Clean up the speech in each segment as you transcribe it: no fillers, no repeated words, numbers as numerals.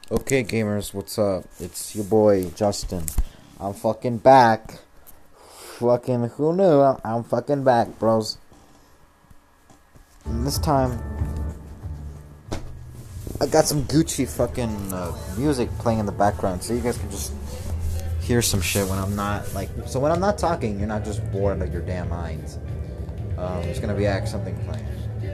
Okay, gamers, what's up? It's your boy Justin. I'm fucking back. Fucking who knew? I'm fucking back, bros. And this time, I got some Gucci fucking music playing in the background, so you guys can just hear some shit when I'm not So when I'm not talking, you're not just bored out of your damn minds. There's gonna be something playing.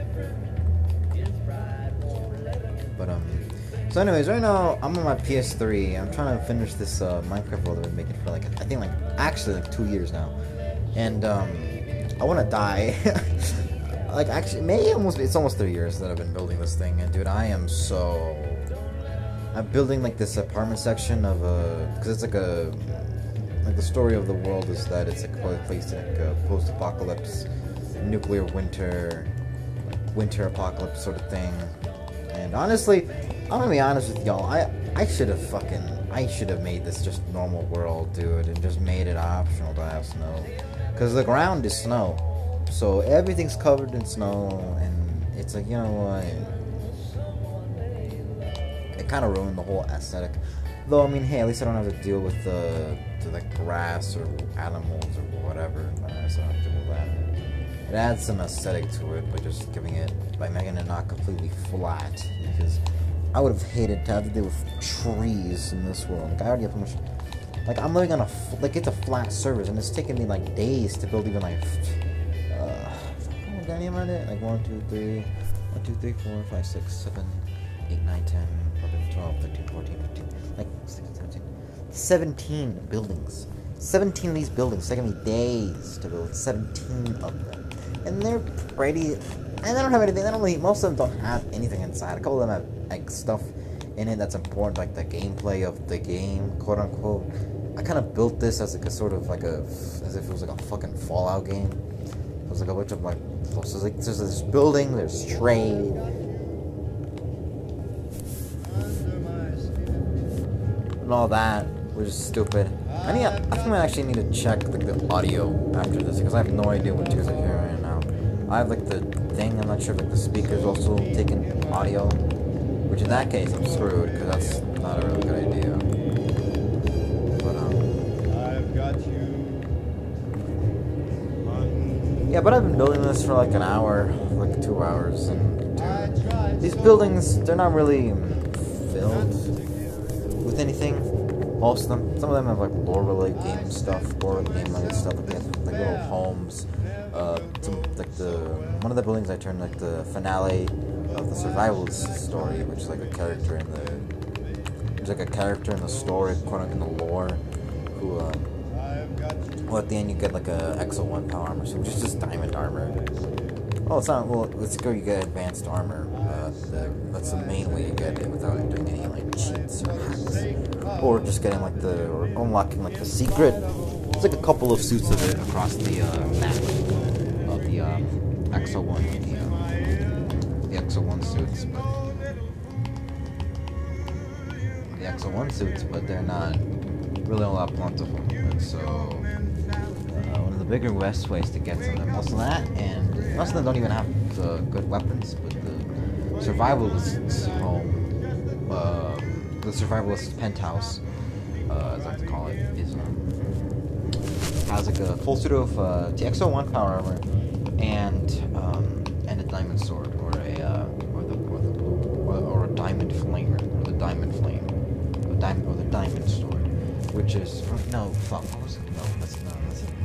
But So anyways, right now I'm on my PS3. I'm trying to finish this Minecraft world I've been making for I think actually 2 years now, and I want to die. Actually, it's almost 3 years that I've been building this thing, and dude, I'm building this apartment section of because it's the story of the world is that it's a place a post-apocalypse, nuclear winter apocalypse sort of thing. And honestly, I'm gonna be honest with y'all. I should have made this just normal world, dude, and just made it optional to have snow, because the ground is snow, so everything's covered in snow, and it's like, you know what? It kind of ruined the whole aesthetic. Though I mean, hey, at least I don't have to deal with the grass or animals or whatever. So I don't have to deal with that. It adds some aesthetic to it by making it not completely flat, because I would have hated to have to deal with trees in this world. I already have too much. I'm living on it's a flat surface, and it's taking me days to build even any amount of it. 1, 2, 3, 4, 5, 6, 7, 8, 9, 10, 11, 12, 13, 14, 15, 16, 17, 17 buildings. 17 of these buildings taking me days to build. 17 of them. And they're pretty, and they don't have anything. Most of them don't have anything inside. A couple of them have stuff in it that's important, like the gameplay of the game, quote unquote. I kind of built this as as if it was a fucking Fallout game. It was a bunch of there's this building, there's trade, and all that, which is stupid. I think I actually need to check the audio after this, because I have no idea what you guys are hearing right now. I have the thing. I'm not sure if the speaker's also taking audio, which in that case I'm screwed, because that's not a really good idea. But I've got you. Yeah, but I've been building this for an hour, 2 hours, and dude, these buildings, they're not really filled with anything. Most of them. Some of them have lore-related game stuff, lore-game-related stuff. They have little homes. One of the buildings I turned the finale of the survivalist story, which is a character in the story, quote in the lore, who well, at the end you get a Exo 1 power armor, which is just diamond armor. Oh, it's not. Well, it's good. You get advanced armor. That's the main way you get it without doing any cheats or hacks, or just getting or unlocking the secret. There's a couple of suits of it across the map of the Exo 1, the Exo 1 suits, but they're not really all that plentiful. And so one of the bigger best ways to get some of them, most of them don't even have good weapons, but the survivalist's home, the survivalist's penthouse, as I like to call it, has a full suit of TXO 1 power armor and a diamond sword, or a diamond flame, or the diamond flame, or the diamond sword, which is no fuck. What was it? No, that's not.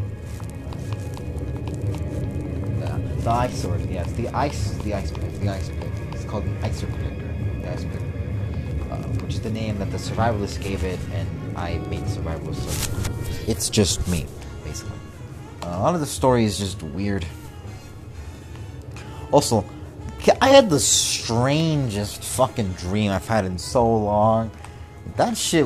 The ice sword, yeah, it's the ice pick. It's called the Icer Picker, the ice picker, which is the name that the survivalist gave it, and I made survivalist, so it's just me, basically. A lot of the story is just weird. Also, I had the strangest fucking dream I've had in so long. That shit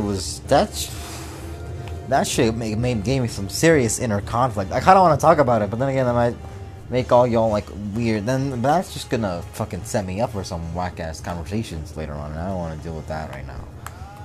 gave me some serious inner conflict. I kind of want to talk about it, but then again, that might make all y'all weird. Then that's just gonna fucking set me up for some whack ass conversations later on, and I don't want to deal with that right now.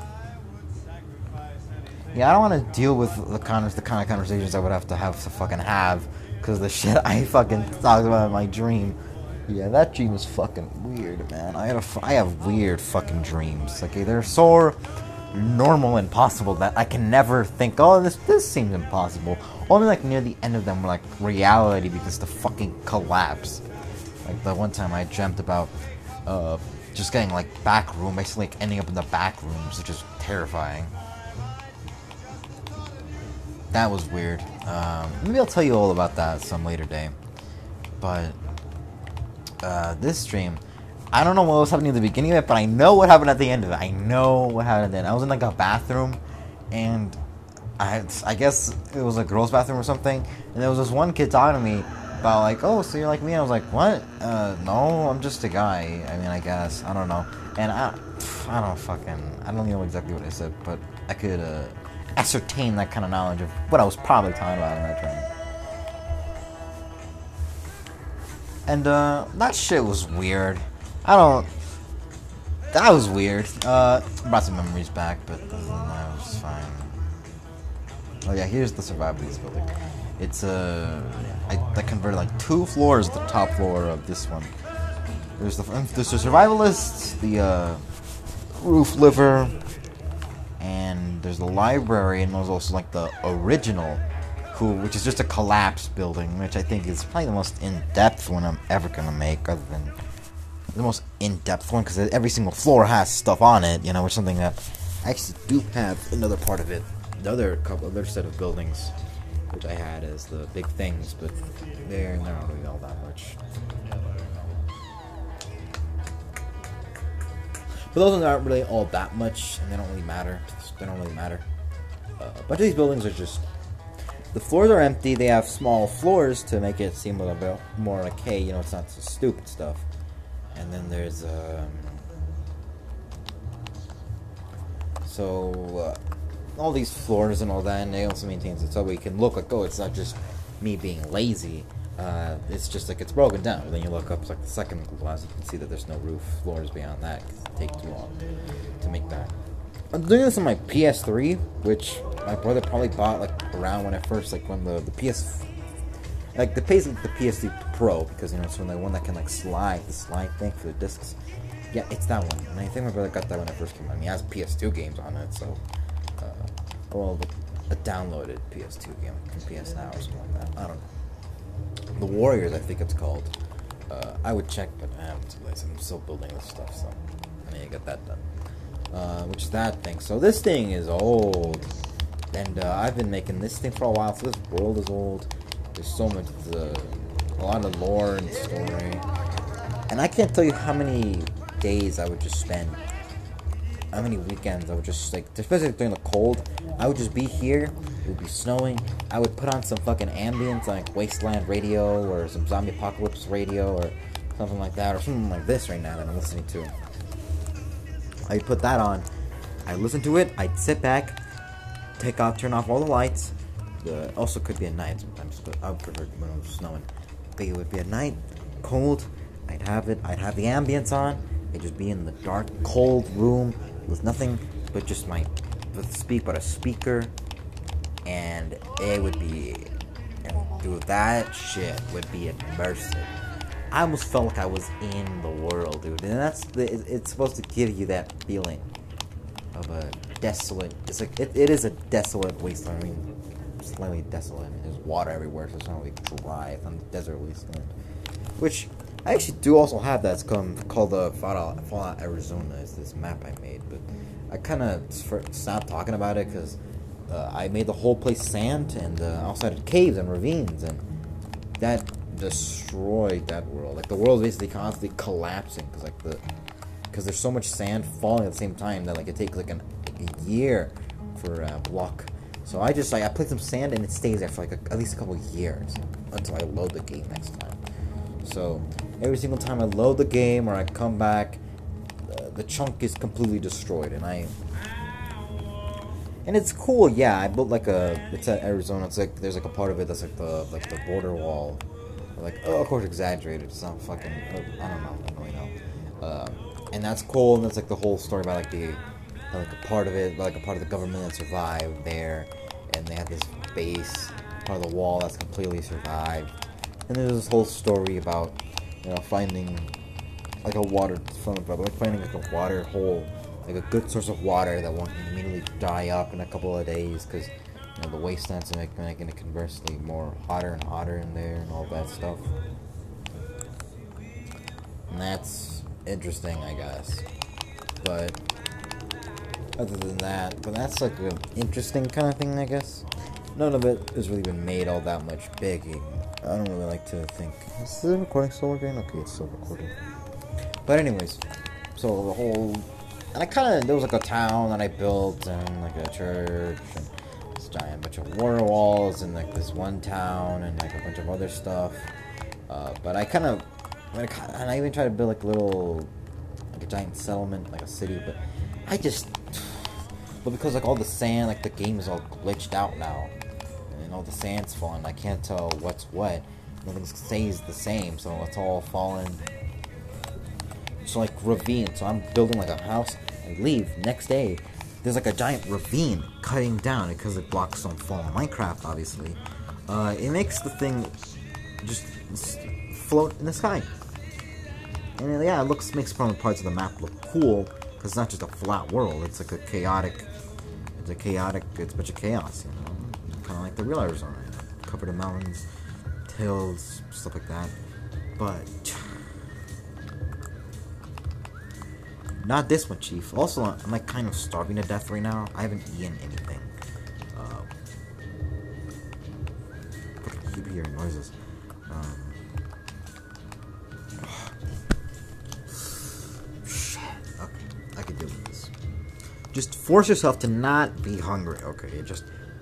Yeah, I don't want to deal with the kind of conversations I would have to fucking have, because the shit I fucking talked about in my dream. Yeah, that dream was fucking weird, man. I have weird fucking dreams. Okay, they're so normal and possible that I can never think, oh, this seems impossible. Only like near the end of them were like reality because the fucking collapse. Like the one time I dreamt about just getting like back room, basically like ending up in the back rooms, which is terrifying. That was weird. Maybe I'll tell you all about that some later day. But this stream, I don't know what was happening at the beginning of it, but I know what happened at the end of it. I know what happened then. I was in like a bathroom, and I guess it was a girl's bathroom or something, and there was this one kid talking to me about like, oh, so you're like me? And I was like, what? No, I'm just a guy. I mean, I guess. I don't know. And I don't know exactly what I said, but I could ascertain that kind of knowledge of what I was probably talking about in that dream. And that shit was weird. That was weird. Brought some memories back, but other than that, it was fine. Oh yeah, here's the survival of this building. It's I converted like 2 floors, the top floor of this one. There's the survivalist, the roof liver, and there's the library, and there's also like the original, which is just a collapsed building, which I think is probably the most in-depth one I'm ever gonna make, other than the most in-depth one, because every single floor has stuff on it, you know, which is something that I actually do have another part of it, the other set of buildings, which I had as the big things, but they're not really all that much. But those ones aren't really all that much, and they don't really matter. A bunch of these buildings are just... The floors are empty, they have small floors to make it seem a little bit more like, hey, you know, it's not so stupid stuff. And then there's, all these floors and all that, and it also maintains it so we can look like, oh, it's not just me being lazy. It's just like it's broken down. And then you look up like the second glass, you can see that there's no roof floors beyond that because it takes too long to make that. I'm doing this on my PS3, which my brother probably bought like around when I first when the PS, like the PS3 Pro, because you know it's when the one that can like slide thing for the discs. Yeah, it's that one, and I think my brother got that when it first came out. I mean, it has PS2 games on it, so a downloaded PS2 game from PS Now or something like that. I don't know. The Warriors, I think it's called. I would check, but I'm still building this stuff, so I need to get that done. Which is that thing. So this thing is old, and I've been making this thing for a while. So this world is old. There's so much, a lot of lore and story, and I can't tell you how many days I would just spend. How many weekends I would just, especially during the cold, I would just be here, it would be snowing, I would put on some fucking ambience, like Wasteland Radio, or some Zombie Apocalypse Radio, or something like that, or something like this right now that I'm listening to. I'd put that on, I'd listen to it, I'd sit back, turn off all the lights, also could be at night sometimes, but I would prefer when it was snowing, but it would be at night, cold, I'd have the ambience on, I'd just be in the dark, cold room, with nothing but just a speaker, and it would be, dude, that shit would be immersive. I almost felt like I was in the world, dude, and it's supposed to give you that feeling of a desolate, it is a desolate wasteland. I mean, slightly desolate. I mean, there's water everywhere, so it's not really dry. It's on the desert wasteland, which I actually do also have. That's called the Fallout Arizona. Is this map I made, but I kind of stopped talking about it because I made the whole place sand, and I also had caves and ravines, and that destroyed that world. Like the world is basically constantly collapsing because there's so much sand falling at the same time that it takes a year for a block. So I put some sand and it stays there for at least a couple years until I load the game next time. So every single time I load the game or I come back, the chunk is completely destroyed, and it's cool. Yeah, I built it's at Arizona. It's there's a part of it that's the border wall. Of course exaggerated. It's not fucking. I don't really know. And that's cool. And that's the whole story about a part of it, a part of the government that survived there, and they had this base, part of the wall that's completely survived. And there's this whole story about finding like a water like finding like a water hole, like a good source of water that won't immediately dry up in a couple of days, because the wastelands are making it conversely more hotter and hotter in there and all that stuff. And that's interesting, I guess. But other than that, that's like an interesting kind of thing, I guess. None of it has really been made all that much big. I don't really like to think. Is the recording still working? Okay, it's still recording. But anyways, so the whole, and there was like a town that I built, and like a church, and this giant bunch of water walls, and like this one town, and like a bunch of other stuff. But I even tried to build like like a giant settlement, like a city, but because like all the sand, like the game is all glitched out now, and all the sand's falling, I can't tell what's what. Nothing stays the same, so it's all falling. So like ravine, so I'm building like a house, I leave, next day, there's like a giant ravine cutting down, because the blocks don't fall in Minecraft, obviously. It makes the thing just float in the sky. And yeah, it makes some parts of the map look cool, because it's not just a flat world, it's like it's a bunch of chaos, kind of like the real Arizona, covered in mountains, hills, stuff like that. But not this one, Chief. Also, I'm like kind of starving to death right now. I haven't eaten anything. I keep hearing noises. Shit. Okay, I can deal with this. Just force yourself to not be hungry. Okay, just.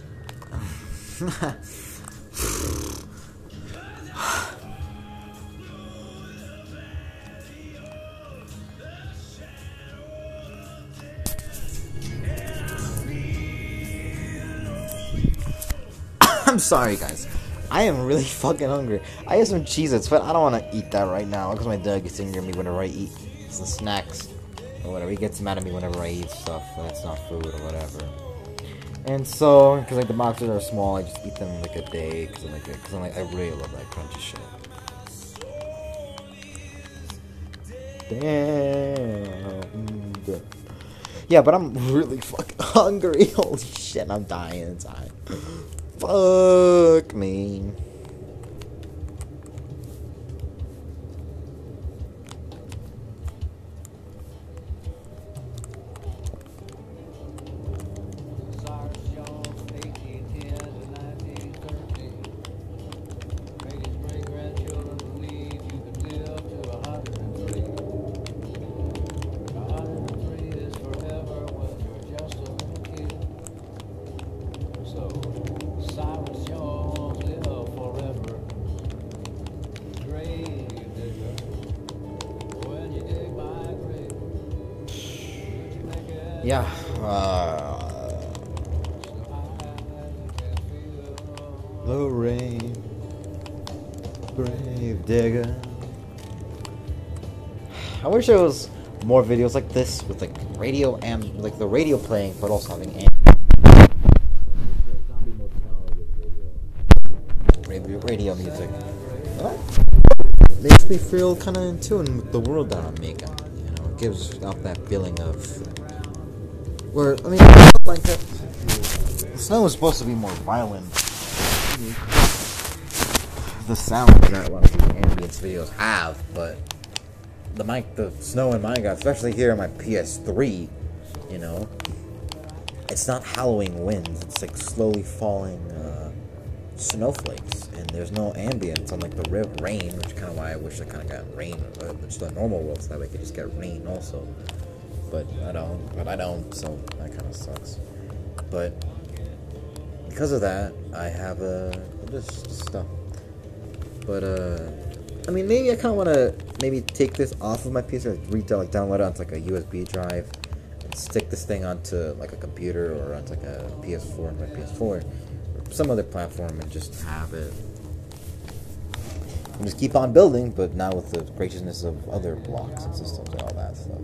I'm sorry, guys. I am really fucking hungry. I have some Cheez-Its, but I don't want to eat that right now, because my dad gets angry at me whenever I eat some snacks or whatever. He gets mad at me whenever I eat stuff that's not food or whatever. And so, because like the boxes are small, I just eat them like a day, because I really love that crunchy shit. Damn. Yeah, but I'm really fucking hungry. Holy shit, I'm dying inside. Fuck me. Yeah, Lorraine, Grave Digger. I wish there was more videos like this with like radio and like the radio playing, but also having radio music. That makes me feel kind of in tune with the world that I'm making. It gives off that feeling of. Where, I mean, like the snow was supposed to be more violent. The sound that a lot of these ambience videos have, but the snow in Minecraft, especially here on my PS3, it's not howling winds. It's like slowly falling snowflakes, and there's no ambience unlike the rain, which is kind of why I wish I kind of got rain, just the normal world, so that way I could just get rain also. But I don't, so that kind of sucks. But because of that, I have just stuff. But I mean, maybe I kind of want to take this off of my PC, like download it onto like a USB drive, and stick this thing onto like a computer or onto like a PS4 on my PS4, or some other platform, and just have it. And just keep on building, but now with the graciousness of other blocks and systems and all that stuff.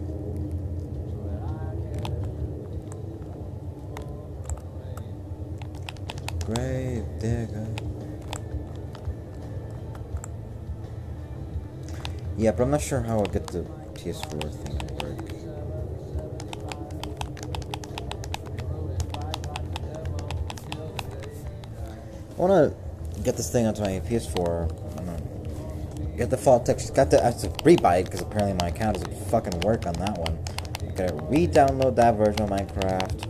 Grave digger. Yeah, but I'm not sure how I'll get the PS4 thing to work. I wanna get this thing onto my PS4. I'm gonna get the fault text. I have to rebuy it because apparently my account doesn't fucking work on that one. I gotta re-download that version of Minecraft.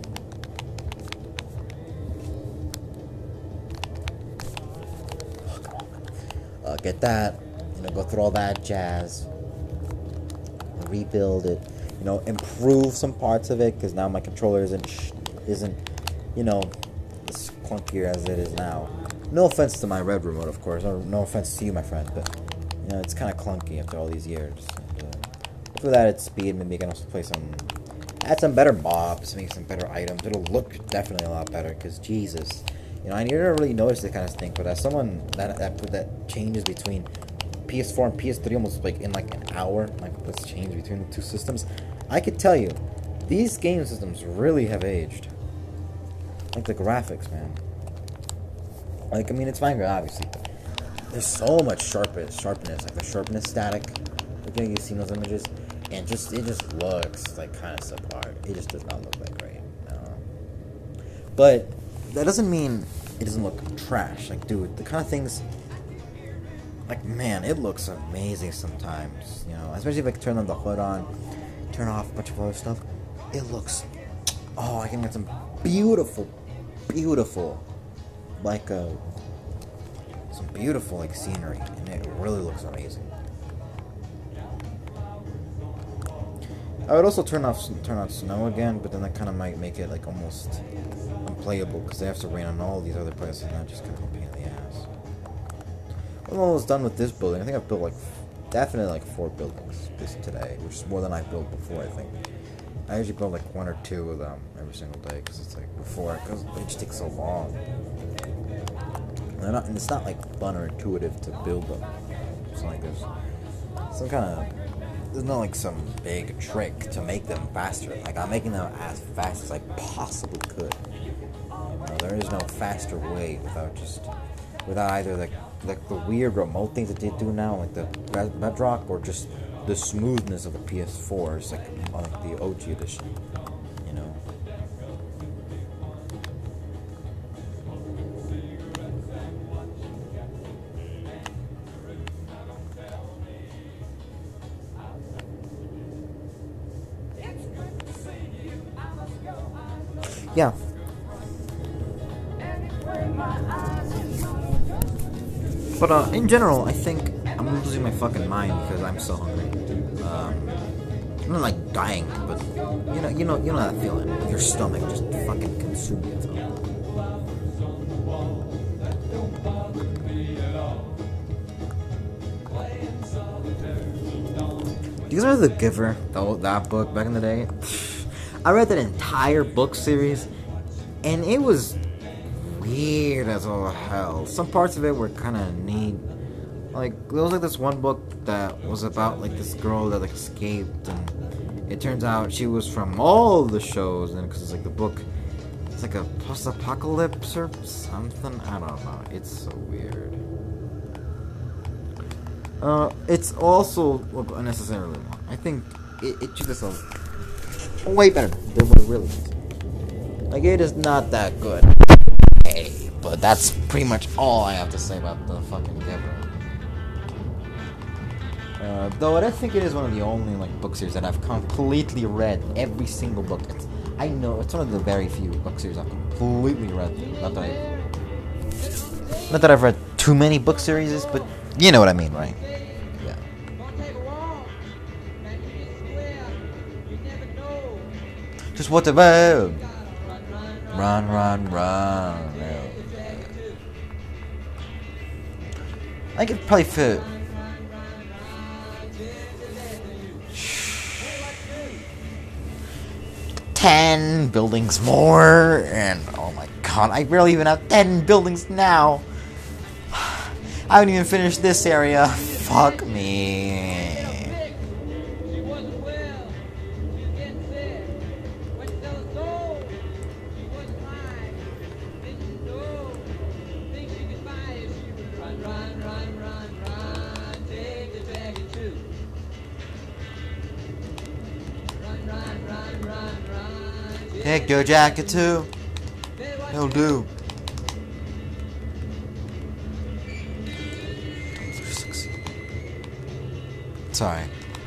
Oh, come on. Get that. You know, go through all that jazz. Rebuild it. You know, improve some parts of it because now my controller isn't, you know, as clunkier as it is now. No offense to my red remote, of course. No offense to you, my friend, but you know, it's kind of clunky after all these years. Hopefully that at speed, maybe I can also play add some better mobs, make some better items. It'll look definitely a lot better. Because Jesus, you know, I never really noticed this kind of thing, but as someone that changes between PS4 and PS3 almost like in like an hour, like this change between the two systems, I could tell you, these game systems really have aged. Like the graphics, man. Like, I mean, it's Minecraft, obviously, but there's so much sharpness, like the sharpness static. Like, you know, you've seen those images, and it just looks like kind of subpar. It just does not look that great. No. But that doesn't mean it doesn't look trash. Like, dude, the kind of things, like, man, it looks amazing sometimes. You know, especially if I turn on the hood on, turn off a bunch of other stuff. It looks, oh, I can get some beautiful, like some beautiful like scenery, and it really looks amazing. I would also turn on snow again, but then that kind of might make it like almost unplayable because they have to rain on all these other places, and that just kind of a pain in the ass. I'm almost done with this building. I think I've built like definitely like 4 buildings today, which is more than I've built before. I think I usually build like 1 or 2 of them every single day because it's like because it just takes so long. And it's not like fun or intuitive to build them. It's like there's not like some big trick to make them faster. Like I'm making them as fast as I possibly could. You know, there is no faster way without either like the weird remote things that they do now, like the Bedrock, or just the smoothness of the PS4s, like on the OG edition. You know. Yeah. But in general, I think I'm losing my fucking mind because I'm so hungry. I'm not like dying, but you know that feeling. Your stomach just fucking consuming itself. Do you guys remember The Giver? That book back in the day? I read that entire book series, and it was weird as all hell. Some parts of it were kind of neat. Like, there was like this one book that was about like this girl that like escaped, and it turns out she was from all the shows, and because it's like the book, it's like a post-apocalypse or something. I don't know. It's so weird. It's also unnecessarily long. I think it should have way better than what it really is. Like, it is not that good. Hey, but that's pretty much all I have to say about the fucking Giver. Though I don't think it is one of the only like book series that I've completely read every single book. I know it's one of the very few book series I've completely read. Not that I've read too many book series, but you know what I mean, right? Yeah. Just what the world. Run. I could probably fit 10 buildings more, and oh my god, I barely even have 10 buildings now. I haven't even finished this area. Fuck me. Take your jacket too. He'll do. Sorry.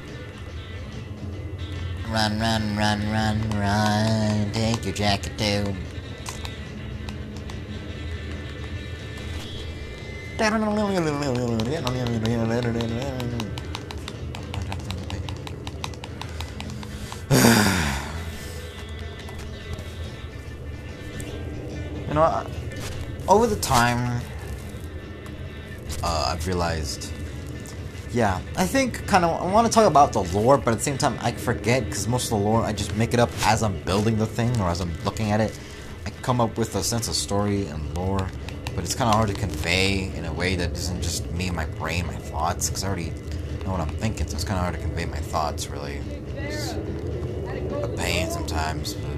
Run, run, run, run, run. Take your jacket too. You know, over the time, I've realized, yeah, I think kind of I want to talk about the lore, but at the same time I forget because most of the lore I just make it up as I'm building the thing or as I'm looking at it. I come up with a sense of story and lore, but it's kind of hard to convey in a way that isn't just me and my brain, my thoughts, because I already know what I'm thinking, so it's kind of hard to convey my thoughts, really. It's a pain sometimes, but,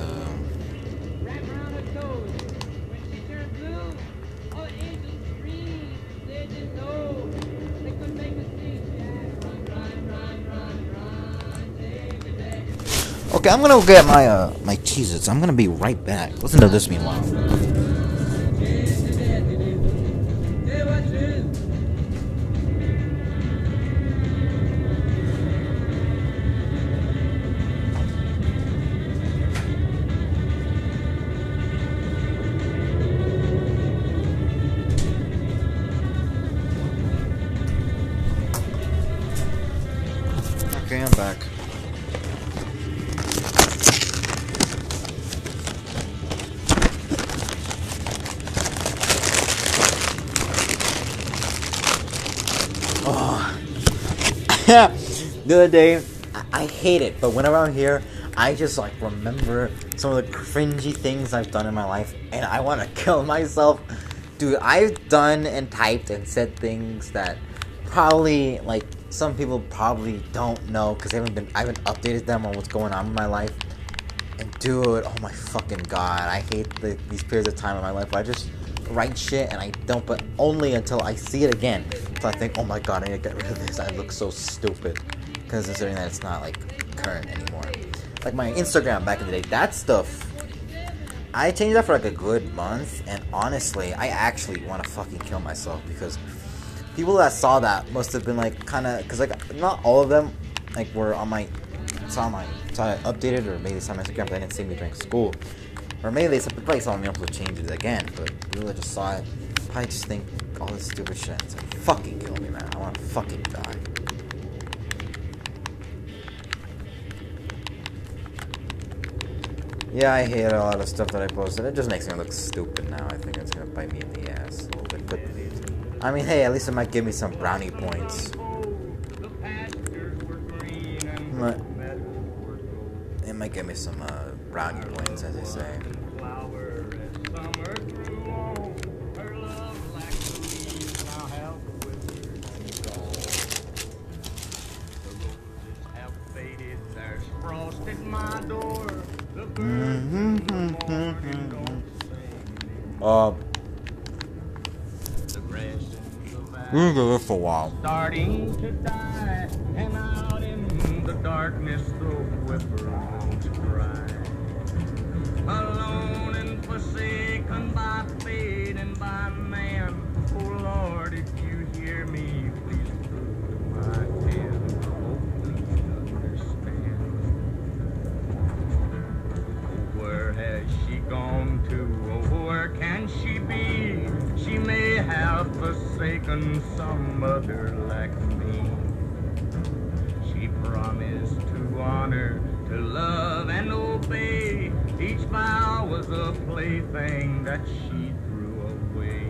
okay, I'm gonna go get my my Cheez-Its. I'm gonna be right back. Listen to this meanwhile. Okay, I'm back. The other day, I hate it, but whenever I'm here, I just like remember some of the cringy things I've done in my life, and I want to kill myself. Dude, I've done and typed and said things that probably, like, some people probably don't know because I haven't updated them on what's going on in my life. And dude, oh my fucking god, I hate these periods of time in my life where I just write shit and I don't, but only until I see it again. So I think, oh my god, I need to get rid of this. I look so stupid. Because considering that it's not, like, current anymore. Like my Instagram back in the day, that stuff, I changed that for like a good month, and honestly, I actually want to fucking kill myself because people that saw that must have been like kind of, because like not all of them like were on my, saw I updated, or maybe they saw my Instagram, but they didn't see me during school, or maybe they probably saw me also change it again, but people that just saw it probably just think all this stupid shit. It's like, fucking kill me, man. I want to fucking die. Yeah, I hate a lot of stuff that I posted. It just makes me look stupid now. I think it's gonna bite me in the ass a little bit. But I mean, hey, at least it might give me some brownie points. It might give me some brownie points, as they say. We're gonna live for a while. Starting to die, and out in the darkness the whippoorwills cry. Alone and forsaken by fate and by man. Oh Lord, if you hear me, please prove my hand. Oh, please understand. Where has she gone to? Oh, where can she be? She may have forsaken some other like me. She promised to honor, to love and obey. Each vow was a plaything that she threw away.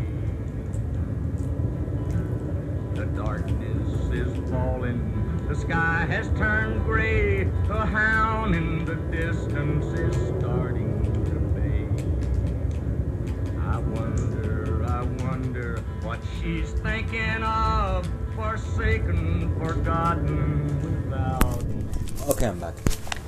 The darkness is falling, the sky has turned gray. A hound in the distance is starting to bay. I wonder what she's thinking of, forsaken, forgotten, without. Okay, I'm back.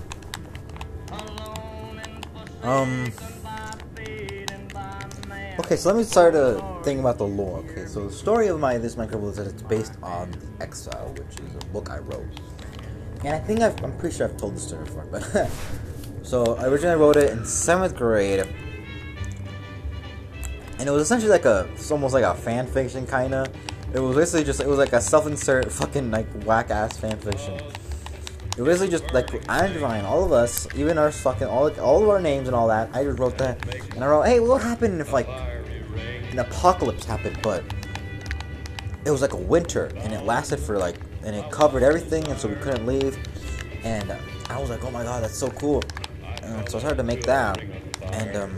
Okay, so let me start a thing about the lore. Okay, so the story of this Minecraft is that it's based on The Exile, which is a book I wrote. And I think I'm pretty sure I've told this story before, but So I originally wrote it in 7th grade, and it was essentially like it's almost like a fan fiction kinda. It was basically just, it was like a self-insert fucking like whack ass fan fiction. It was basically just like identifying all of us, even our fucking all of our names and all that. I just wrote that, and I wrote, hey, what would happen if like an apocalypse happened, but it was like a winter, and it lasted for like, and it covered everything, and so we couldn't leave. And I was like, oh my god, that's so cool. So I started to make that, and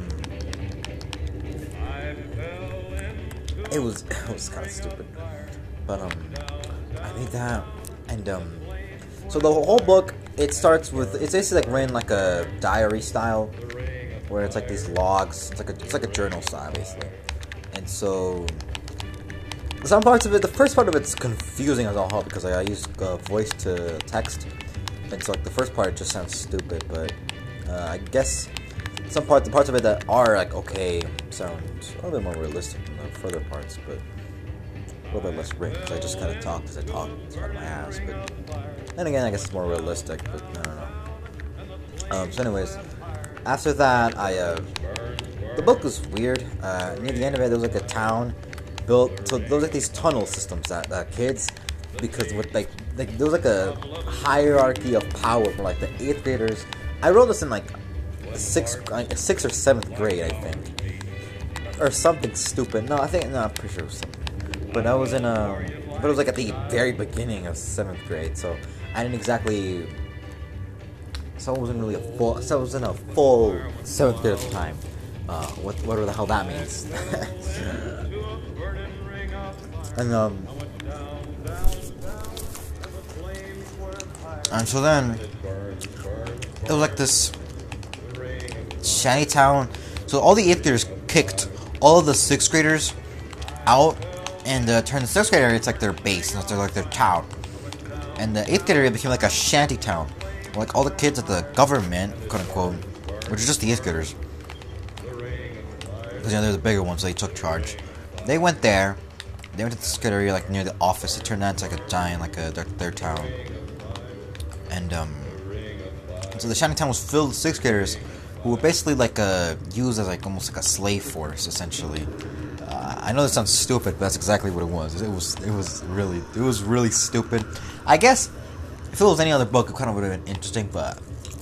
it was kind of stupid, but I made that, and so the whole book, it starts with, it's basically like written like a diary style, where it's like these logs. It's like a journal style basically, and so some parts of it, the first part of it's confusing as all hell because I use voice to text, and so like the first part just sounds stupid, but I guess the parts of it that are like okay sound a little bit more realistic than the further parts, but a little bit less written because I just kind of talk as I talk out my ass. But then again, I guess it's more realistic. But I don't know. So anyways, after that, the book was weird. Near the end of it, there was like a town built. So there was like these tunnel systems that kids, because with like there was like a hierarchy of power for like the 8th graders. I wrote this in like 6th or 7th grade, I think, or something stupid. I'm pretty sure it was something. But I was in but it was like at the very beginning of 7th grade, so I didn't exactly. So I wasn't really so I was in a full 7th grade at the time. Whatever the hell that means. And so then it was like this shanty town. So all the 8th graders kicked all of the 6th graders out, and turned the 6th grade area, it's like their base, and it's like their town. And the 8th grade area became like a shanty town. Like all the kids at the government, quote unquote, which is just the 8th graders, because they're the bigger ones, so they took charge. They went there. They went to the 6th grade area, like near the office. It turned that into like a giant, like their town. And so the shanty town was filled with 6th graders who were basically like used as like almost like a slave force, essentially. I know this sounds stupid, but that's exactly what it was. It was really stupid. I guess if it was any other book, it kind of would have been interesting, but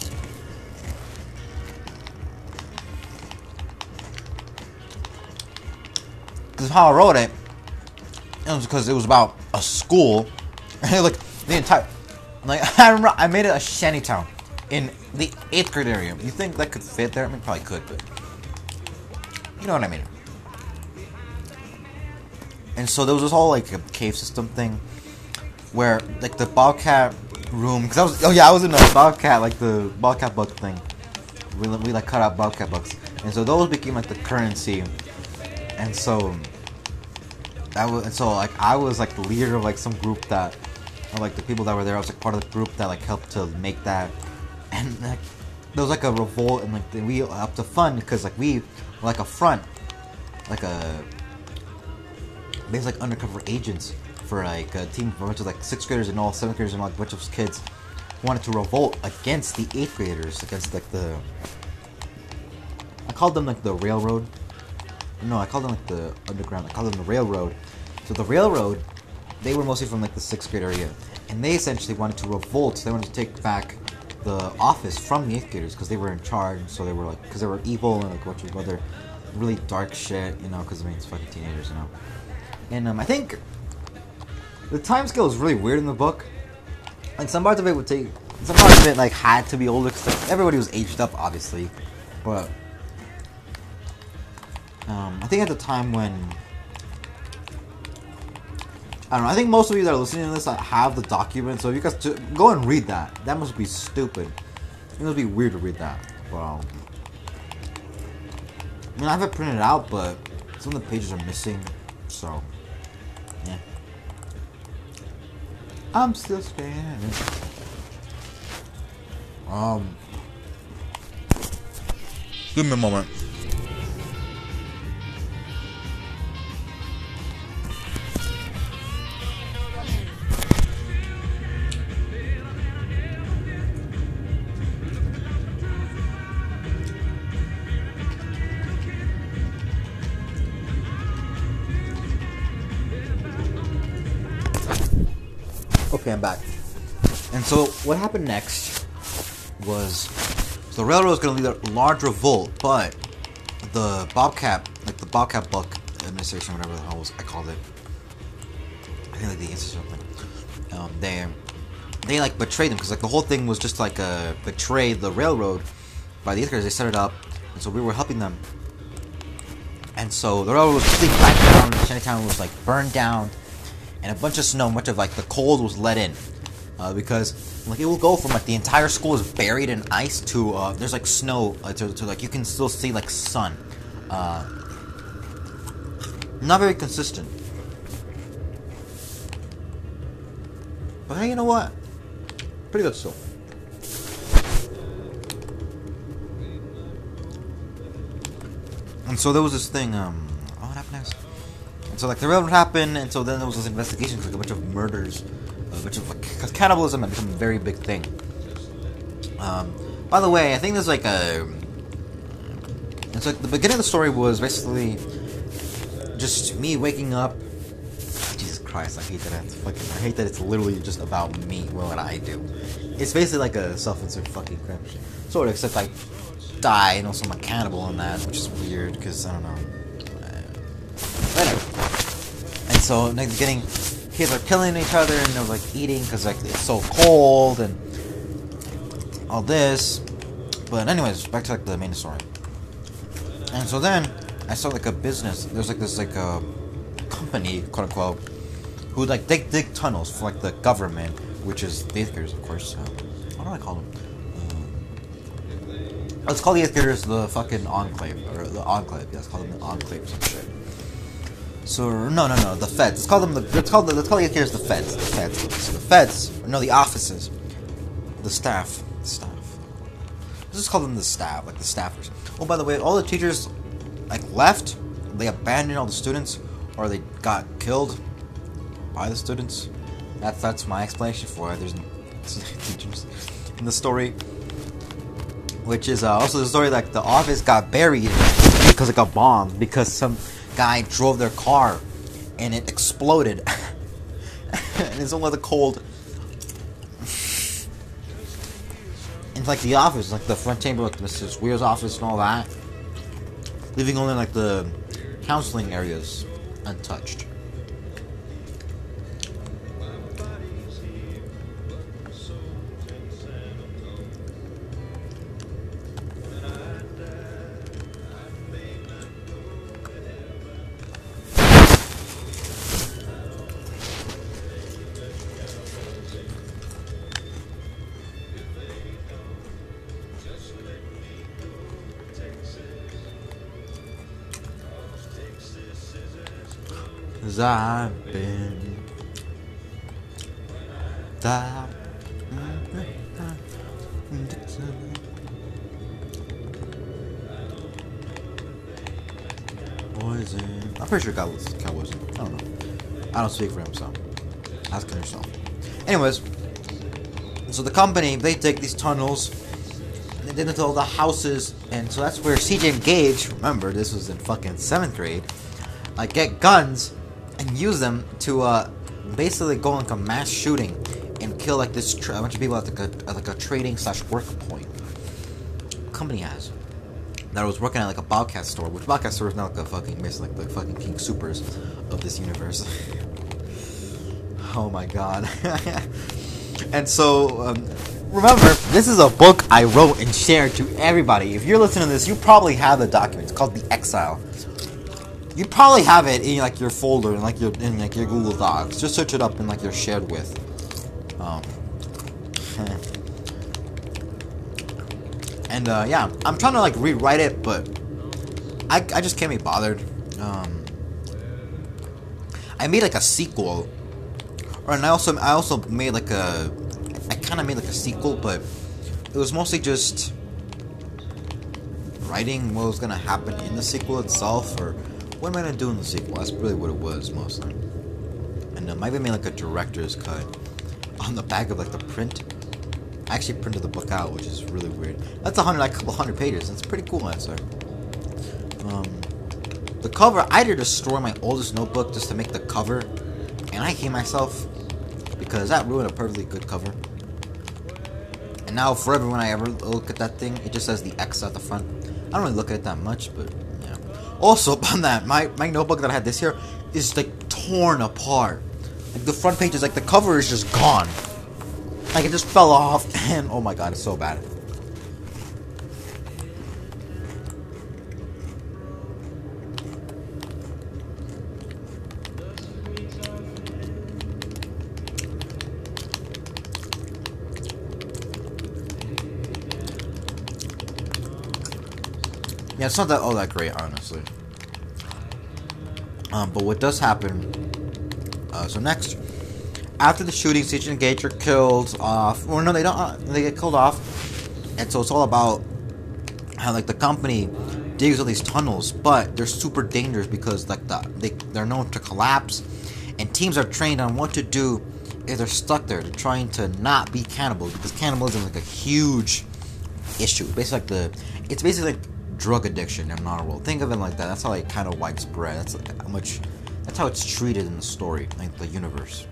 because how I wrote it, it was because it was about a school, like the entire, like I remember I made it a shanty town in the 8th grade area. You think that could fit there? I mean, probably could, but you know what I mean. And so there was this whole like a cave system thing, where like the Bobcat room, because I was in a Bobcat, like the Bobcat book thing. We like cut out Bobcat books, and so those became like the currency. And so like I was like the leader of like some group that, or like the people that were there. I was like part of the group that like helped to make that, and like there was like a revolt, and like we up to fund because like we were like a front, like a basically like undercover agents for like a team of a bunch of like 6th graders and all 7th graders and like a bunch of kids who wanted to revolt against the 8th graders, against like the, I called them like the railroad. No, I called them like the underground. I called them the railroad. So the railroad, they were mostly from like the 6th grade area, and they essentially wanted to revolt. They wanted to take back the office from the 8th graders because they were in charge. So they were like, because they were evil and like a bunch of other really dark shit, you know, because I mean it's fucking teenagers, you know. And I think the time scale is really weird in the book. Like some parts of it would take, some parts of it like had to be older because like, everybody was aged up, obviously. But I think at the time when, I don't know, I think most of you that are listening to this have the document. So if you guys go and read that, that must be stupid. It must be weird to read that. Well, I mean I have it printed out, but some of the pages are missing. So yeah, I'm still standing. Give me a moment. Okay, I'm back. And so what happened next was the railroad was going to lead a large revolt, but the Bobcat, like the Bobcat Buck administration, whatever the hell I called it, I think like the institute or something. They like betrayed them because like the whole thing was just like betray the railroad by the Ithackers. They set it up, and so we were helping them. And so the railroad was completely back down. Shantytown was like burned down, and a bunch of snow, much of like the cold was let in because like it will go from like the entire school is buried in ice to there's like snow to like you can still see like sun. Not very consistent. But hey, you know what? Pretty good still. And so there was this thing, what happened next? And so like the railroad happened, and so then there was this investigation, like a bunch of murders, a bunch of, like, cause cannibalism had become a very big thing. By the way, I think there's like it's like the beginning of the story was basically just me waking up. Jesus Christ, I hate that it's literally just about me, what I do. It's basically like a self-insert fucking crap shit. Sort of, except I die and also I'm a cannibal in that, which is weird, because, I don't know. Whatever. And so, in the beginning, kids are killing each other, and they're, like, eating, because, like, it's so cold, and all this. But anyways, back to, like, the main story. And so then, I saw, like, a business. There's, like, this, like, a company, quote-unquote, who would, like, dig tunnels for, like, the government, which is the Ithackers, of course. What do I call them? Let's call the Ithackers the fucking Enclave, or the Enclave. Yeah, let's call them the Enclave or some shit. So no, the Feds. Let's call the Ithackers the Feds. So the Feds, no, the offices, the staff. Let's just call them the staff, like the staffers. Oh, by the way, all the teachers, like, left. They abandoned all the students, or they got killed by the students. That's my explanation for it. There's no teachers in the story. Which is also the story like the office got buried because it got bombed because some guy drove their car and it exploded. And it's only the cold. And like the office, like the front chamber, like Mrs. Weir's office and all that, leaving only like the counseling areas untouched. Cause I've been that poison. I'm pretty sure God wasn't. I don't know. I don't speak for him, so ask him yourself. Anyways, so the company, they dig these tunnels and they dig into all the houses, and so that's where CJ and Gage, remember this was in fucking 7th grade, get guns and use them to basically go like a mass shooting and kill like this a bunch of people at like a trading / work point. Company has that was working at like a Bobcat store, which Bobcat store is now like a fucking basically like the fucking King Supers of this universe. Oh my god. And so remember, this is a book I wrote and shared to everybody. If you're listening to this, you probably have the document. It's called The Exile. You probably have it in like your folder in like your Google Docs. Just search it up in like your shared with. And yeah, I'm trying to like rewrite it, but I just can't be bothered. I made like a sequel, and I also made like I kind of made like a sequel, but it was mostly just writing what was gonna happen in the sequel itself, or what am I gonna do in the sequel? That's really what it was mostly. And I even made like a director's cut on the back of like the print. I actually printed the book out, which is really weird. That's a couple hundred pages. That's pretty cool, I'd say. The cover, I had to destroy my oldest notebook just to make the cover, and I hate myself because that ruined a perfectly good cover. And now forever when I ever look at that thing, it just says the X at the front. I don't really look at it that much, but yeah. Also, on that, my notebook that I had this year is like torn apart. Like the front page is like the cover is just gone. Like it just fell off, and oh my god, it's so bad. Yeah, it's not that all that great, honestly. But what does happen? So next, after the shooting, Siege and Gage are killed off. Or no, they don't. They get killed off, and so it's all about how like the company digs all these tunnels, but they're super dangerous because like they're known to collapse, and teams are trained on what to do if they're stuck there. They're trying to not be cannibals because cannibalism is like a huge issue. Basically, like it's basically like drug addiction in our world. Think of it like that. That's how like kind of widespread. That's like how much. That's how it's treated in the story, like the universe.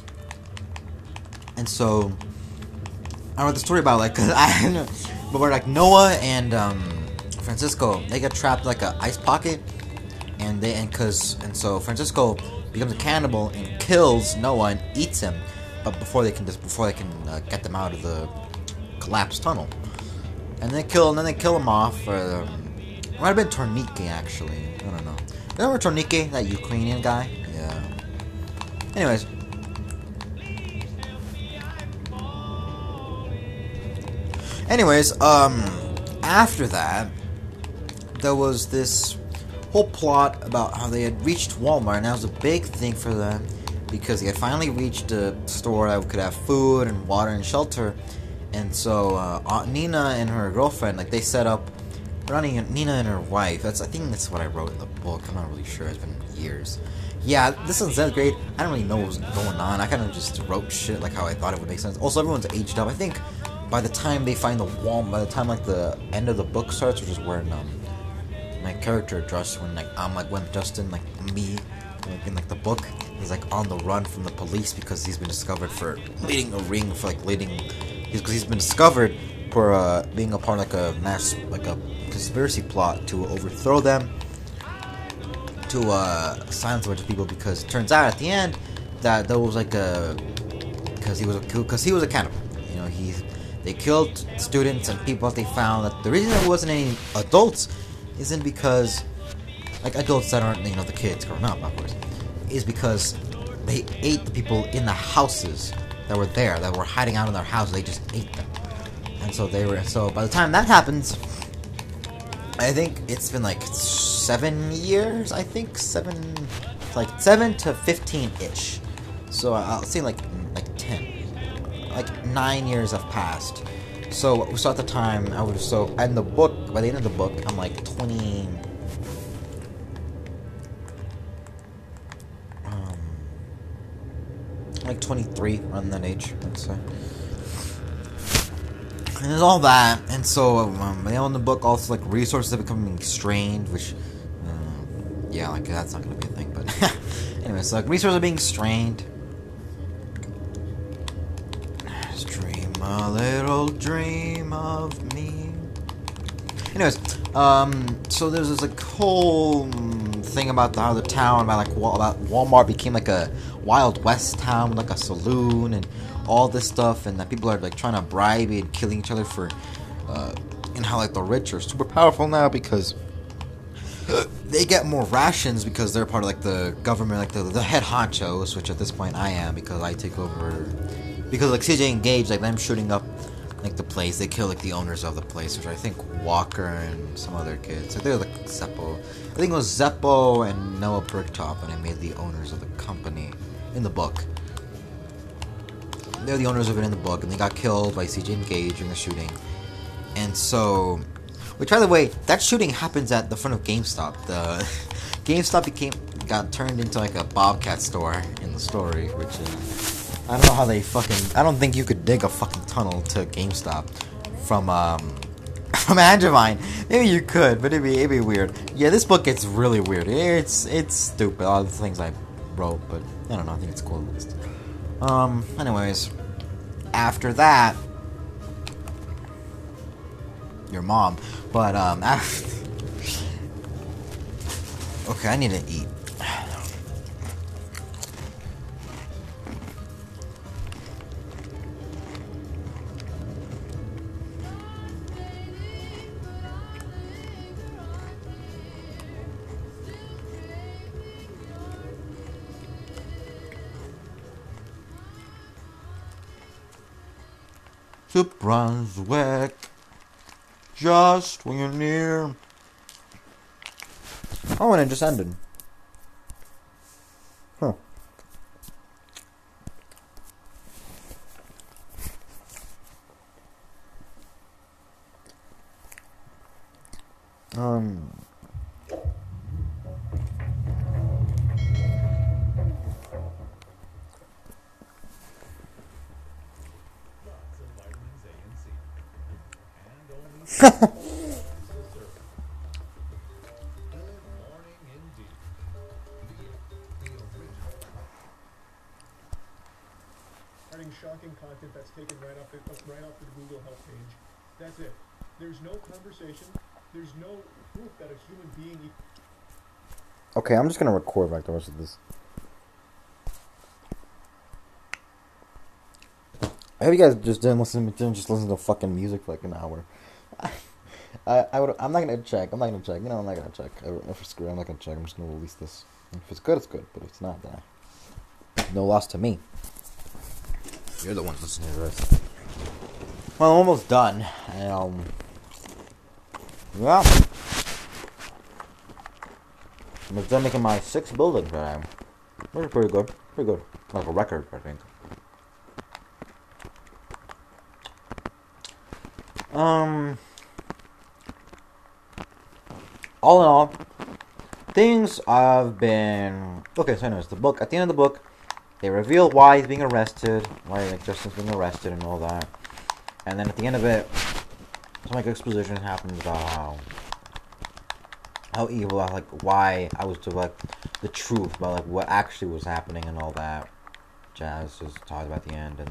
And so I wrote the story about like, but we're like Noah and Francisco. They get trapped like an ice pocket, and so Francisco becomes a cannibal and kills Noah and eats him. But before they can get them out of the collapsed tunnel. And then they kill him off. It might have been Tornike, actually. I don't know. Remember Tornike, that Ukrainian guy? Yeah. Anyways. After that, there was this whole plot about how they had reached Walmart, and that was a big thing for them because they had finally reached a store that could have food and water and shelter. And so Aunt Nina and her girlfriend, like they set up, Nina and her wife. I think that's what I wrote in the book. I'm not really sure. It's been years. Yeah, this one's 7th grade. I don't really know what was going on. I kind of just wrote shit like how I thought it would make sense. Also, everyone's aged up. I think by the time they find the Walmart, by the time like the end of the book starts, which is when my character Justin, when Justin, like me, like in like the book, he's like on the run from the police because he's been discovered for leading a ring for like because he's been discovered for being a part of like a conspiracy plot to overthrow them, to silence a bunch of people, because it turns out at the end that there was like because he was a cannibal. You know, they killed students and people. They found that the reason there wasn't any adults isn't because like adults that aren't, you know, the kids growing up, of course, is because they ate the people in the houses that were there, that were hiding out in their houses. They just ate them. And so by the time that happens, I think it's been like 7 years, I think 7 to 15-ish. So I'll say like 10. Like 9 years have passed. So at the time, in the book, by the end of the book, I'm like 20, like 23, around that age, let's say. And there's all that, and so in the book also like resources are becoming strained, which yeah, like that's not gonna be a thing, but anyway, so like resources are being strained. Just dream a little dream of me. Anyways, so there's this like whole thing about how the town, about Walmart became like a Wild West town, like a saloon and all this stuff, and that people are like trying to bribe and killing each other for and how like the rich are super powerful now because they get more rations because they're part of like the government, like the head honchos, which at this point I am because I take over, because like CJ and Gage, like them shooting up like the place, they kill like the owners of the place, which I think Walker and some other kids, like they're like Zeppo, I think it was Zeppo and Noah Bricktop, and I made the owners of the company in the book. They're the owners of it in the book, and they got killed by CJ and Gage in the shooting. And so, which by the way, that shooting happens at the front of GameStop. The GameStop got turned into like a Bobcat store in the story, which is, I don't know how they I don't think you could dig a fucking tunnel to GameStop from Angevine. Maybe you could, but it'd be weird. Yeah, this book gets really weird. It's stupid, all the things I wrote, but I don't know, I think it's cool. Anyways, after that, your mom. But after, okay, I need to eat. To Brunswick, just when you're near. Oh, and it just ended. Huh. Shocking content that's taken right off the Google help page. That's it. There's no conversation. There's no proof that a human being. Okay, I'm just gonna record like the rest of this. I hope you guys just didn't listen to fucking music for like an hour. I'm not gonna check. You know, I'm not gonna check. If it's good, I'm not gonna check. I'm just gonna release this. If it's good, it's good. But if it's not, then no loss to me. You're the one listening to this. Well, I'm almost done. And, yeah. I'm done making my 6th building today. Which is pretty good. Pretty good. Like a record, I think. All in all, things have been... Okay, so anyways, the book, at the end of the book, they reveal why he's being arrested, why like Justin's being arrested and all that. And then at the end of it, some like exposition happens about how evil, like why I was to like the truth about like what actually was happening and all that. Jazz just talks about the end, and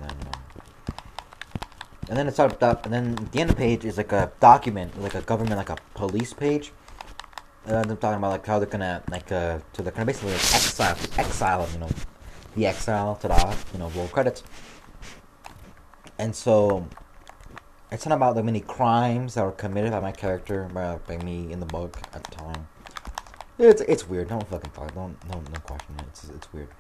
then it's up, and then at the end of the page is like a document, like a government, like a police page. They're talking about like how they're gonna like so they're gonna basically like, exile, you know. The exile, ta-da, you know, roll credits. And so, it's not about the many crimes that were committed by my character, by me in the book at the time. It's weird. Don't fucking talk. Don't question it. It's weird.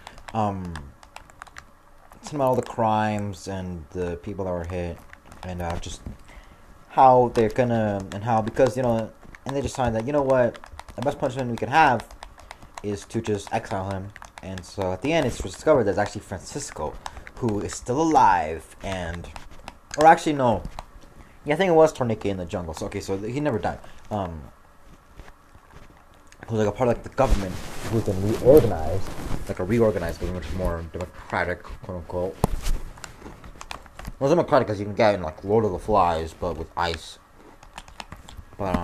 It's about all the crimes and the people that were hit, and just how they're gonna, and how, because, you know, and they decided that, you know what, the best punishment we could have is to just exile him. And so at the end, it's discovered there's actually Francisco, who is still alive, and... Or actually, no. Yeah, I think it was Tornique in the jungle. So, okay, so he never died. Who was like a part of like, the government, who's been reorganized. Like a reorganized government, which is more democratic, quote-unquote. Well, democratic because you can get in, like, Lord of the Flies, but with ice. But,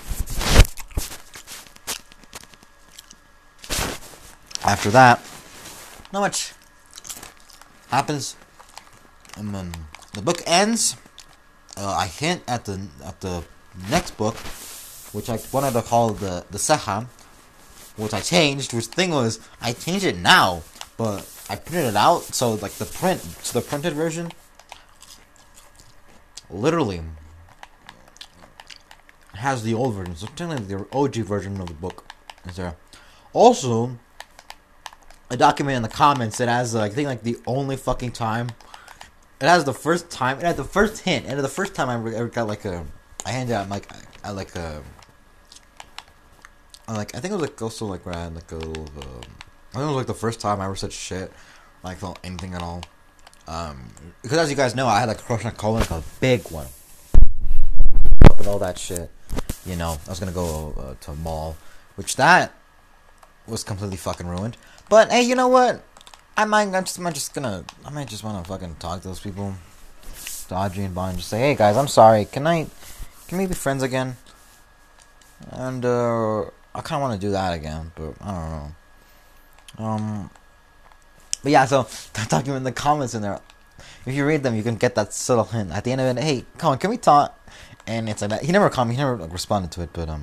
after that, not much happens, and then the book ends. I hint at the next book, which I wanted to call the Seha, which I changed. Which thing was, I changed it now, but I printed it out, so like the printed version, literally has the old version. So technically, the OG version of the book is there. Also, a document in the comments that has, I think, like, the only fucking time. It has the first time. It had the first hint. And the first time I ever got, like, I handed out, like, I think it was, like, also, like, where I had, like, a little, I think it was, like, the first time I ever said shit. Like, felt anything at all. Because as you guys know, I had, like, a crush on Colin, like, a big one. And all that shit. You know, I was gonna go to a mall. Which that was completely fucking ruined. But hey, you know what? I might just want to fucking talk to those people, to Audrey and Bond, and just say, hey guys, I'm sorry. Can we be friends again? And I kind of want to do that again, but I don't know. But yeah, so talking in the comments in there, if you read them, you can get that subtle hint at the end of it. Hey, come on, can we talk? And it's like that. He never like, responded to it, but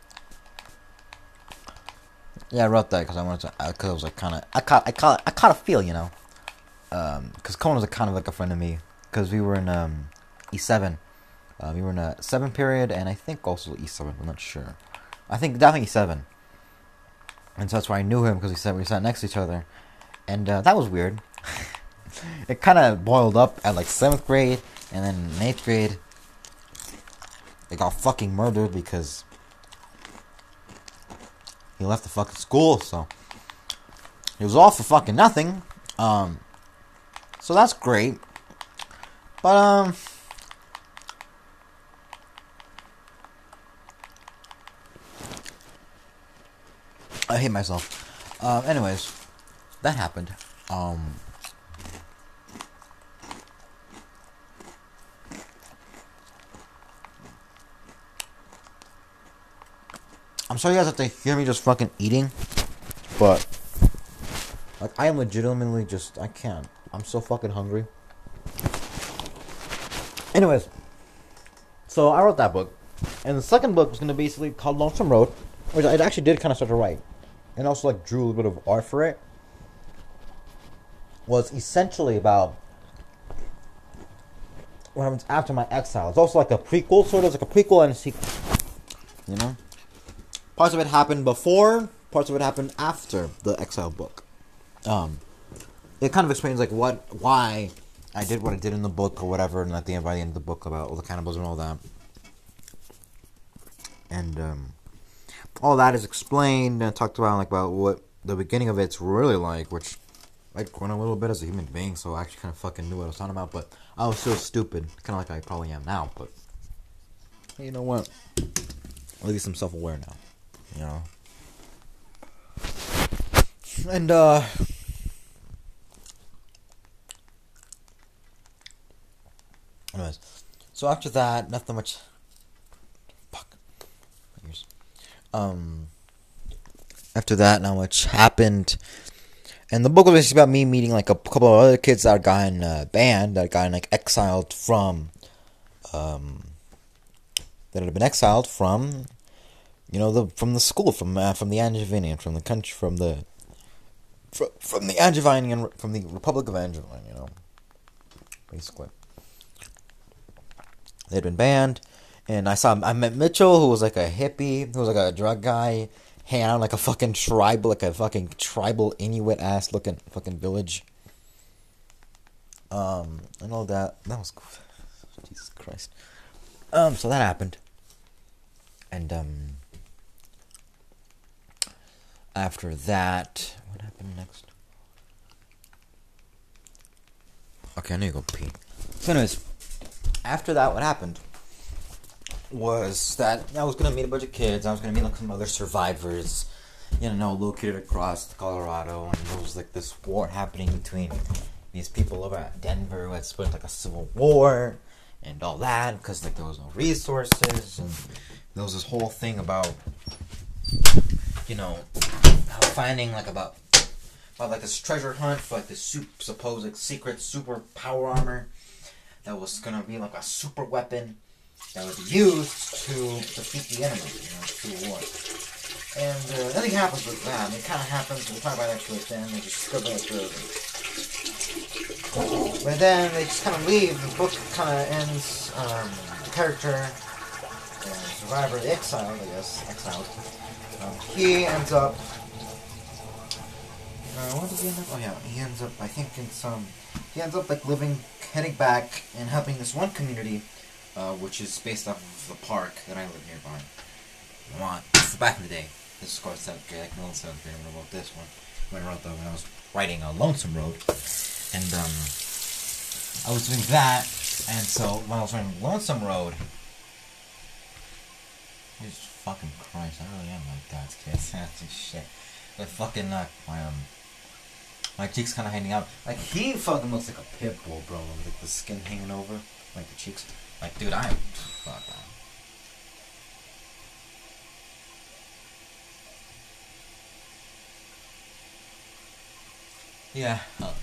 yeah, I wrote that because I wanted to, because I was like kind of, I caught a feel, you know, because Conan was kind of like a friend of me, because we were in E7, we were in a 7 period, and I think also E7. I'm not sure. I think definitely E7, and so that's why I knew him, because we sat next to each other, and that was weird. It kind of boiled up at like 7th grade, and then in 8th grade, they got fucking murdered because he left the fucking school, so it was all for fucking nothing. So that's great. But I hate myself. Anyways, that happened. I'm sorry you guys have to hear me just fucking eating, but like I am legitimately just, I can't. I'm so fucking hungry. Anyways, so I wrote that book, and the second book was gonna be basically called Lonesome Road, which I actually did kind of start to write, and also like drew a little bit of art for it. Was essentially about what happens after my exile. It's also like a prequel, sort of like a prequel and a sequel. You know, parts of it happened before, parts of it happened after the exile book. It kind of explains like why I did what I did in the book or whatever, and by the end of the book about all the cannibalism and all that, and all that is explained and talked about, like about what the beginning of it's really like, which I'd grown a little bit as a human being, so I actually kind of fucking knew what I was talking about, but I was so stupid, kind of like I probably am now, but hey, you know what? At least I'm self-aware now, you know? And, anyways, so after that, nothing much, after that, not much happened. And the book was basically about me meeting like a couple of other kids that got in a band, that got like exiled from, that had been exiled from, you know, from the school, from the Angevinian, from the country, from the Angevinian, from the Republic of Angevine, you know, basically. They'd been banned, and I met Mitchell, who was like a hippie, who was like a drug guy, hanging out like a fucking tribal, Inuit ass looking fucking village. And all that. That was cool. Jesus Christ. So that happened. And, after that, what happened next? Okay, I need to go pee. So anyways, after that, what happened was that I was gonna meet a bunch of kids. I was gonna meet like some other survivors, you know, located across Colorado, and there was like this war happening between these people over at Denver who had split like a civil war and all that, because like there was no resources, and there was this whole thing about, you know, finding like about like this treasure hunt for like this supposed like, secret super power armor that was gonna be like a super weapon that would be used to defeat the enemy, you know, through war. And nothing happens with that. It kind of happens, we'll talk about that to it then, they just scribble it through. But then they just kind of leave, the book kind of ends, the character, the survivor, the exiled, I guess, he ends up, what does he end up? Oh yeah, he ends up, I think he ends up like heading back and helping this one community, which is based off of the park that I live nearby. It's back in the day. This is of course 7th grade, like middle 7th grade when I wrote this one. When I was writing Lonesome Road. And I was doing that, and so when I was writing Lonesome Road, Jesus fucking Christ, I really am like that, kids. That's just shit. But fucking my cheeks kind of hanging out. Like, he fucking looks like a pit bull, bro. With like the skin hanging over, like the cheeks. Like, dude, I am fuck. Yeah.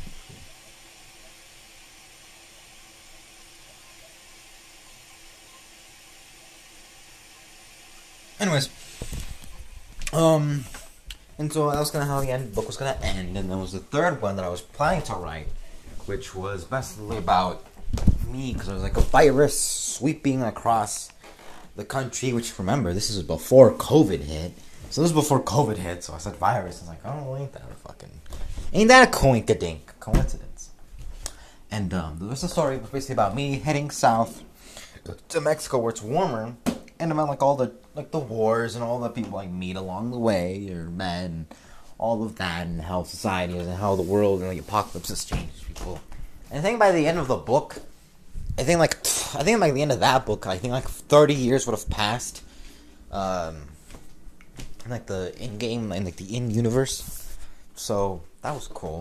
Anyways, um, and so that was kind of how the end book was gonna end, and there was the third one that I was planning to write, which was basically about me, because it was like a virus sweeping across the country. Which, remember, this is before COVID hit. So this was before COVID hit. So I said virus. I was like, oh, ain't that a coincidence? And the rest of the story was basically about me heading south to Mexico, where it's warmer, and about like all the wars and all the people I meet along the way, or met, and all of that, and how society is, and how the world and the apocalypse has changed people. And I think by the end of the book, I think by the end of that book, I think like 30 years would have passed. In like the in game and like the in universe, so that was cool.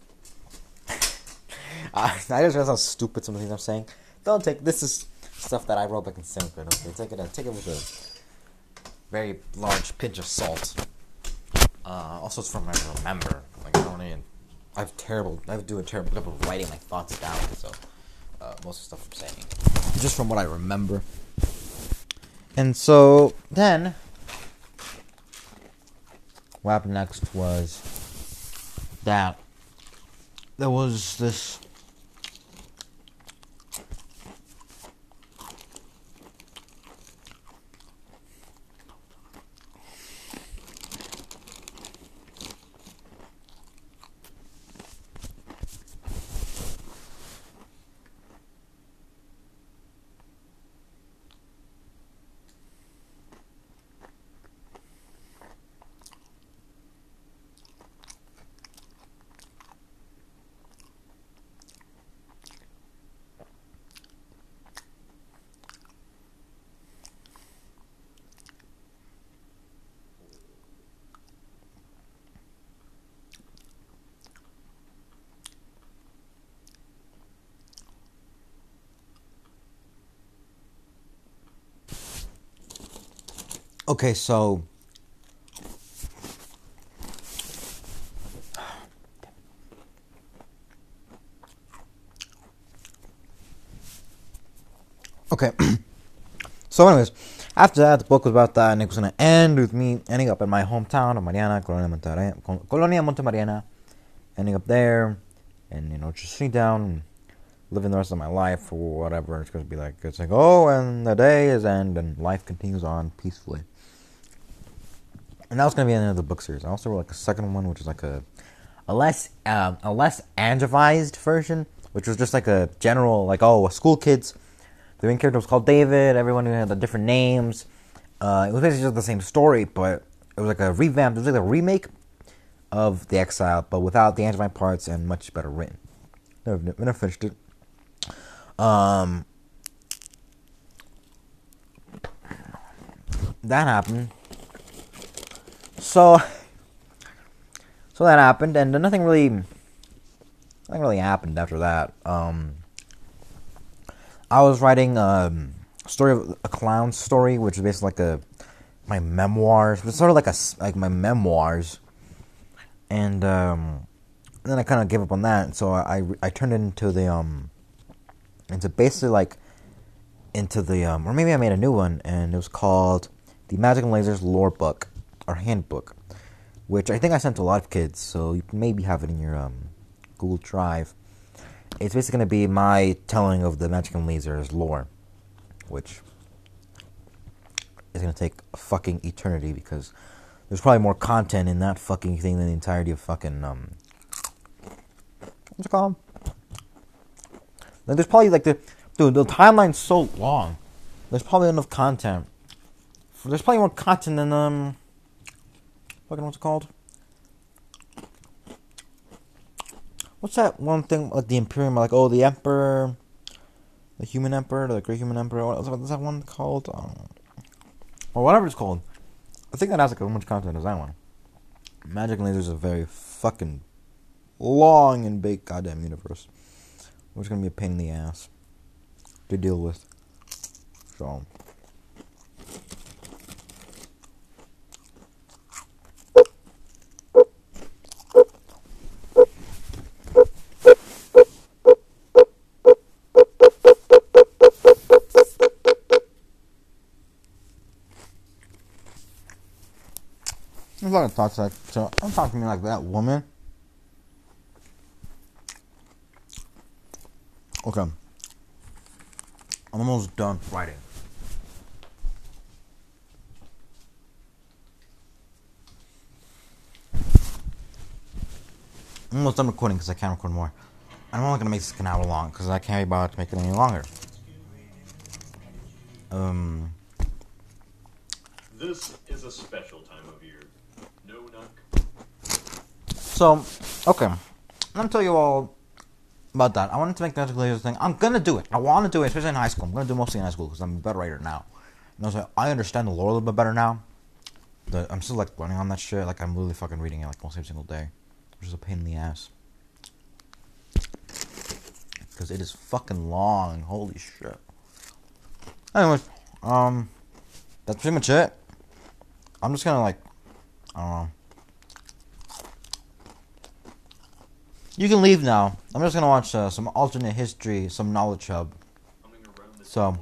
I just realized how stupid some of the things I'm saying. Don't take this is stuff that I wrote back in 7th grade. Okay, take it with a very large pinch of salt. Also, it's from what I remember. Like I do a terrible job of writing my thoughts down. So most of the stuff I'm saying, just from what I remember. And so then, what happened next was that there was this okay, so okay. So anyways, after that, the book was about that, and it was going to end with me ending up in my hometown of Mariana, Colonia Monte Mariana, ending up there, and, you know, just sitting down and living the rest of my life, or whatever. It's going to be like, it's like, oh, and the day is end, and life continues on peacefully. And that was going to be the end of the book series. I also wrote like a second one, which is like a less angivized version, which was just like a general, like, oh, school kids. The main character was called David. Everyone had the different names. It was basically just the same story, but it was like a revamp. It was like a remake of The Exile, but without the angivine parts and much better written. Never finished it. That happened. So that happened, and nothing really happened after that. I was writing a clown story, which is basically like my memoirs. It's sort of like my memoirs, and then I kind of gave up on that. So I turned it into or maybe I made a new one, and it was called The Magic and Lasers Lore Book, or Handbook, which I think I sent to a lot of kids. So you can maybe have it in your Google Drive. It's basically going to be my telling of the Magic and Lasers lore, which is going to take a fucking eternity, because there's probably more content in that fucking thing than the entirety of fucking, what's it called? Like, there's probably, like, the timeline's so long. There's probably enough content. There's probably more content than, fucking, what's it called? What's that one thing, like the Imperium, like, oh, the Emperor, the Human Emperor, the Great Human Emperor, what's that one called? Or whatever it's called. I think that has, like, as much content as that one. Magic and Lasers is a very fucking long and big goddamn universe, which is going to be a pain in the ass to deal with. So... I'm fucking talk like so. Don't talk to me like that, woman. Okay. I'm almost done writing. I'm almost done recording because I can't record more. I'm only gonna make this like an hour long because I can't be bothered to make it any longer. This is a special time of year. No, not. So, okay. I'm gonna tell you all about that. I wanted to make the Magic Lasers thing. I'm gonna do it. I want to do it, especially in high school. I'm gonna do it mostly in high school because I'm a better writer now. You know, so I understand the lore a little bit better now. I'm still like running on that shit. Like I'm literally fucking reading it like almost every single day, which is a pain in the ass because it is fucking long. Holy shit. Anyways, that's pretty much it. I'm just gonna like, I don't know. You can leave now. I'm just gonna watch some alternate history, some knowledge hub. So,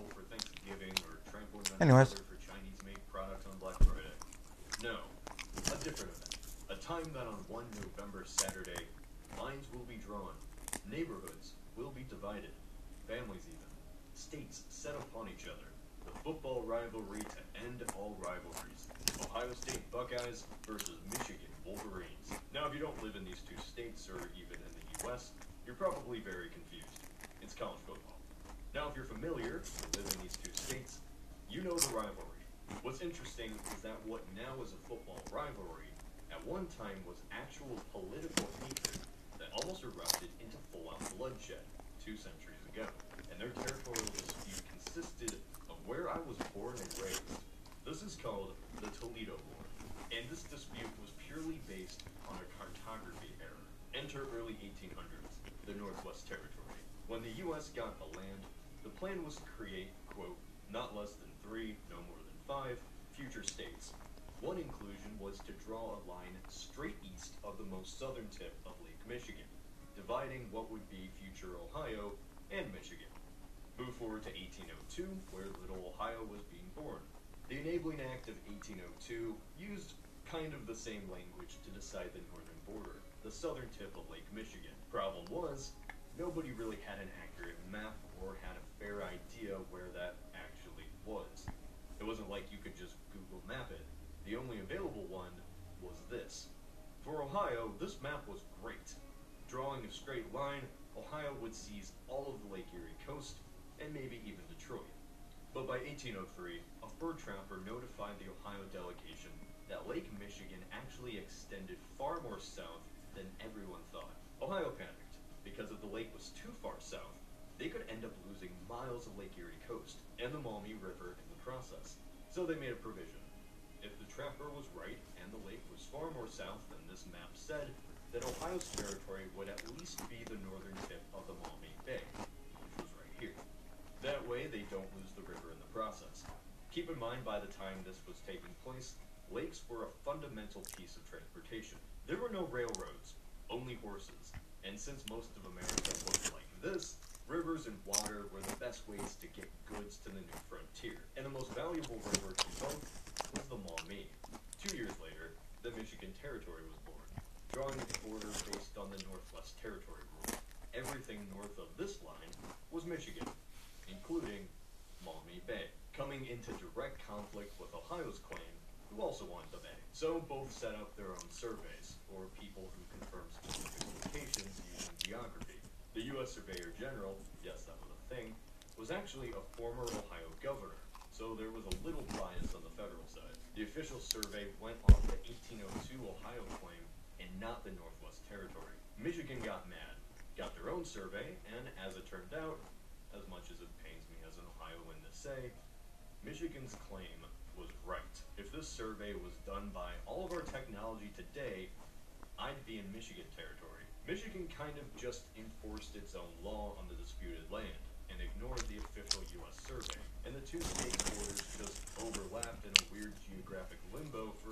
anyways. For Chinese-made products on Black Friday. No, a different event. A time that on 1 November Saturday, lines will be drawn, neighborhoods will be divided, families even, states set upon each other. The football rivalry to end all rivalries. Ohio State Buckeyes versus Michigan Wolverines. Now, if you don't live in these two states or even in the U.S., you're probably very confused. It's college football. Now, if you're familiar or live in these two states, you know the rivalry. What's interesting is that what now is a football rivalry, at one time was actual political hatred that almost erupted into full-out bloodshed 2 centuries ago. And their territorial dispute consisted of where I was born and raised. This is called the Toledo War, and this dispute was purely based on a cartography error. Enter early 1800s, the Northwest Territory. When the U.S. got the land, the plan was to create, quote, not less than 3, no more than 5, future states. One inclusion was to draw a line straight east of the most southern tip of Lake Michigan, dividing what would be future Ohio and Michigan. Move forward to 1802, where Little Ohio was being born. The Enabling Act of 1802 used kind of the same language to decide the northern border, the southern tip of Lake Michigan. Problem was, nobody really had an accurate map or had a fair idea where that actually was. It wasn't like you could just Google map it. The only available one was this. For Ohio, this map was great. Drawing a straight line, Ohio would seize all of the Lake Erie coast, and maybe even Detroit. But by 1803, a fur trapper notified the Ohio delegation that Lake Michigan actually extended far more south than everyone thought. Ohio panicked. Because if the lake was too far south, they could end up losing miles of Lake Erie coast and the Maumee River in the process. So they made a provision. If the trapper was right and the lake was far more south than this map said, then Ohio's territory would at least be the northern tip of the Maumee Bay, which was right here. That way they don't lose the river in the process. Keep in mind, by the time this was taking place, lakes were a fundamental piece of transportation. There were no railroads, only horses. And since most of America looked like this, rivers and water were the best ways to get goods to the new frontier. And the most valuable river to both was the Maumee. 2 years later, the Michigan Territory was born, drawing its border based on the Northwest Territory rule. Everything north of this line was Michigan, including Maumee Bay, coming into direct conflict with Ohio's claim, who also wanted the bay. So both set up their own surveys, or people who confirm specific locations using geography. The U.S. Surveyor General, yes, that was a thing, was actually a former Ohio governor, so there was a little bias on the federal side. The official survey went off the 1802 Ohio claim and not the Northwest Territory. Michigan got mad, got their own survey, and as it turned out, as much as it pains me as an Ohioan to say, Michigan's claim was right. If this survey was done by all of our technology today, I'd be in Michigan territory. Michigan kind of just enforced its own law on the disputed land and ignored the official U.S. survey, and the two state borders just overlapped in a weird geographic limbo for